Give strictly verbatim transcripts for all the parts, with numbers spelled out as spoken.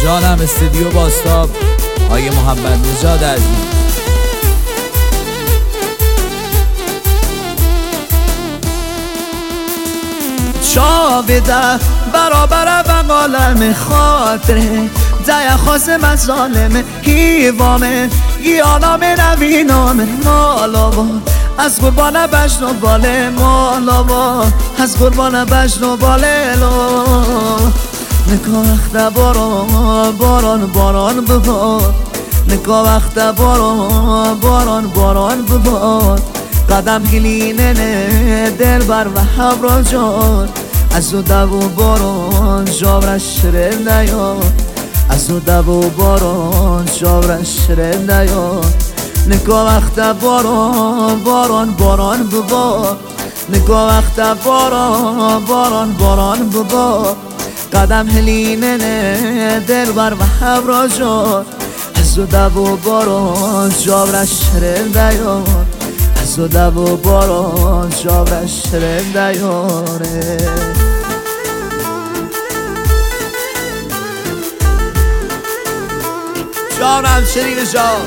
جانم استودیو باستاب آقای محمد نژاد عزیز. شابده برابر و عالم خاطره ده خواستم از ظالم هیوامه گیانام نوینامه مالاوا از قربان بجن و باله مالاوا از قربان بجن و باله لو نکا وقت باران باران باران ببار نکا وقت باران باران باران ببار قدم گلینه نه دل بر و حبرا جان از او دو باران جاورش شرم نیاد از او دو باران جاورش شرم نیاد نکا وقت باران باران باران ببار نکا وقت باران باران باران ببار قدم هلینه نه دل بر و حبرا جان از او دو باران جاورش شرم نیاد از او دو باران جاورش شرم نیاره. جانم شیرین جان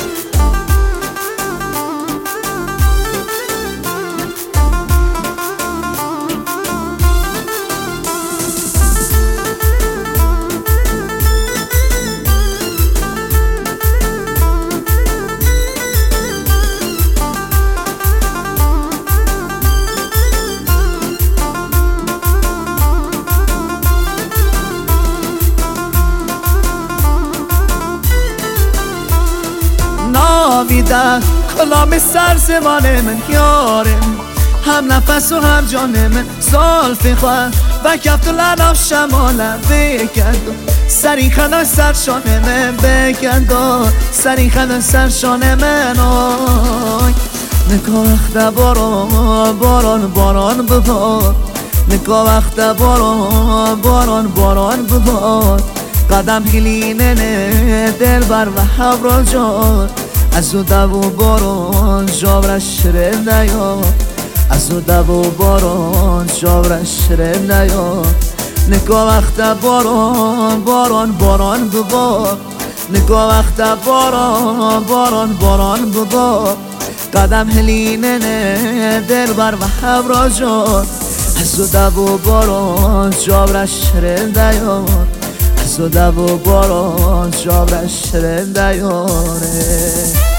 نامیده کلام سر زمان من یارم هم نفس و هم جان من زلف خواه و کفت و لناف شمالم بکند سری خنده سر شان من بکند سری خنده سر شان من آی نکا وقت باران باران باران ببار نکا وقت باران باران باران ببار قدم گلینه نه دل بر و حبرا جان از او دو باران جاورش شرم نیاد از او دو باران جاورش شرم نیاد نکا وقت باران باران باران ببار نکا وقت باران باران باران ببار قدم هلینه نه دل بر و حبرا جان از او دو باران جاورش شرم نیاد از او دو باران جاورش شرم نیاره.